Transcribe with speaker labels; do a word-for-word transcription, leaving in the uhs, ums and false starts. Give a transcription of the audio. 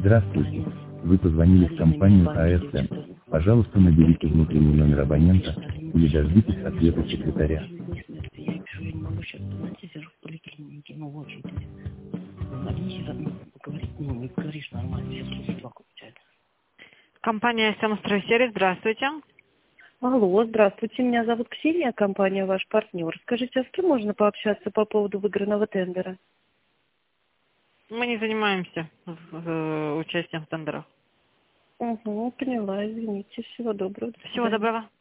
Speaker 1: Здравствуйте. Вы позвонили в компанию А С М. Пожалуйста, наберите внутренний номер абонента или дождитесь ответа секретаря.
Speaker 2: Я пишу, я не могу сейчас найти в поликлинике, ну, в очереди. Они сейчас говорит, ну, не говоришь нормально, сейчас люди два получают.
Speaker 3: Компания «Семстройсервис», здравствуйте.
Speaker 4: Алло, здравствуйте, меня зовут Ксения, компания «Ваш партнер». Скажите, а с кем можно пообщаться по поводу выигранного тендера?
Speaker 3: Мы не занимаемся э, участием в тендерах.
Speaker 4: Угу, поняла, извините, всего доброго. До
Speaker 3: Всего
Speaker 4: свидания.
Speaker 3: доброго.